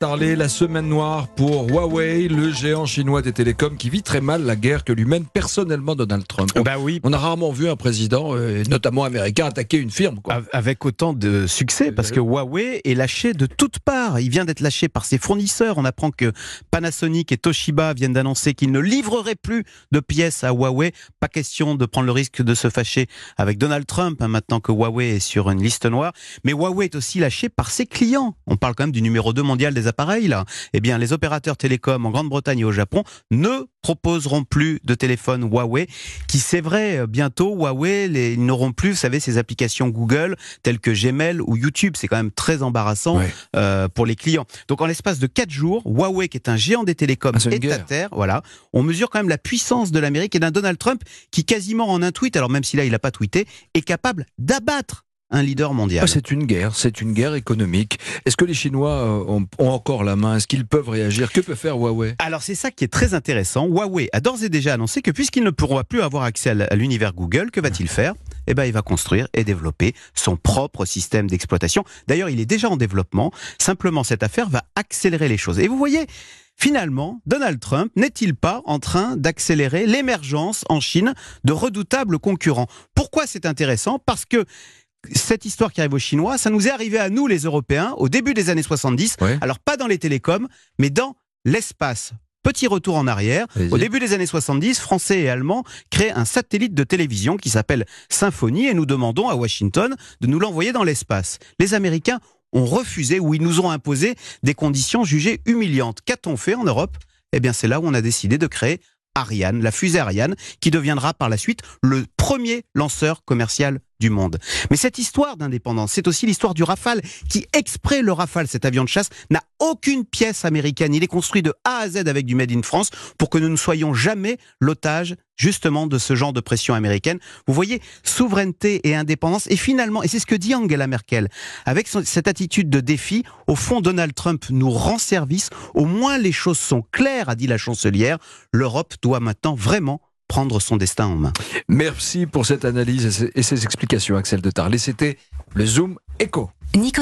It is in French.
Tarlet, la semaine noire pour Huawei, le géant chinois des télécoms qui vit très mal la guerre que lui mène personnellement Donald Trump. Bah oui. On a rarement vu un président, notamment américain, attaquer une firme, quoi. Avec autant de succès, parce que Huawei est lâché de toutes parts. Il vient d'être lâché par ses fournisseurs. On apprend que Panasonic et Toshiba viennent d'annoncer qu'ils ne livreraient plus de pièces à Huawei. Pas question de prendre le risque de se fâcher avec Donald Trump, maintenant que Huawei est sur une liste noire. Mais Huawei est aussi lâché par ses clients. On parle quand même du numéro 2 mondial des appareils, là. Eh bien, les opérateurs télécoms en Grande-Bretagne et au Japon ne proposeront plus de téléphones Huawei, qui, c'est vrai, bientôt, Huawei, ils n'auront plus, vous savez, ces applications Google, telles que Gmail ou YouTube. C'est quand même très embarrassant pour les clients. Donc, en l'espace de 4 jours, Huawei, qui est un géant des télécoms, est à terre. Voilà. On mesure quand même la puissance de l'Amérique et d'un Donald Trump qui, quasiment en un tweet, alors même si là, il n'a pas tweeté, est capable d'abattre un leader mondial. C'est une guerre économique. Est-ce que les Chinois ont encore la main? Est-ce qu'ils peuvent réagir? Que peut faire Huawei? Alors c'est ça qui est très intéressant. Huawei a d'ores et déjà annoncé que puisqu'il ne pourra plus avoir accès à l'univers Google, que va-t-il faire? Eh ben, il va construire et développer son propre système d'exploitation. D'ailleurs, il est déjà en développement. Simplement, cette affaire va accélérer les choses. Et vous voyez, finalement, Donald Trump n'est-il pas en train d'accélérer l'émergence en Chine de redoutables concurrents? Pourquoi c'est intéressant? Parce que cette histoire qui arrive aux Chinois, ça nous est arrivé à nous, les Européens, au début des années 70. Ouais. Alors, pas dans les télécoms, mais dans l'espace. Petit retour en arrière. Au début des années 70, Français et Allemands créent un satellite de télévision qui s'appelle Symphonie et nous demandons à Washington de nous l'envoyer dans l'espace. Les Américains ont refusé ou ils nous ont imposé des conditions jugées humiliantes. Qu'a-t-on fait en Europe? Eh bien, c'est là où on a décidé de créer Ariane, la fusée Ariane, qui deviendra par la suite le premier lanceur commercial du monde. Mais cette histoire d'indépendance, c'est aussi l'histoire du Rafale, qui exprès le Rafale, cet avion de chasse, n'a aucune pièce américaine. Il est construit de A à Z avec du Made in France pour que nous ne soyons jamais l'otage justement de ce genre de pression américaine. Vous voyez, souveraineté et indépendance, et finalement, et c'est ce que dit Angela Merkel, avec cette attitude de défi, au fond, Donald Trump nous rend service, au moins les choses sont claires, a dit la chancelière, l'Europe doit maintenant vraiment prendre son destin en main. Merci pour cette analyse et ces explications, Axel de Tarlet. C'était le Zoom Écho.